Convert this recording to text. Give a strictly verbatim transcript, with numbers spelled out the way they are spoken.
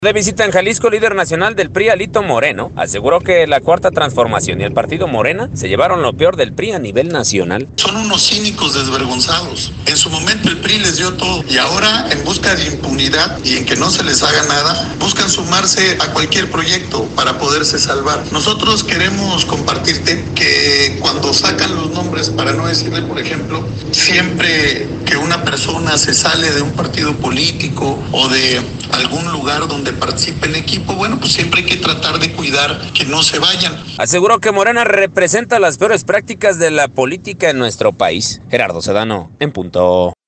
De visita en Jalisco, líder nacional del P R I, Alito Moreno, aseguró que la Cuarta Transformación y el partido Morena se llevaron lo peor del P R I a nivel nacional. Son unos cínicos desvergonzados. En su momento el P R I les dio todo y ahora, en busca de impunidad y en que no se les haga nada, buscan sumarse a cualquier proyecto para poderse salvar. Nosotros queremos compartirte que cuando sacan los nombres, para no decirle, por ejemplo, siempre que una persona se sale de un partido político o de algún lugar donde participe en equipo, bueno, pues siempre hay que tratar de cuidar que no se vayan. Aseguró que Morena representa las peores prácticas de la política en nuestro país. Gerardo Sedano, en punto.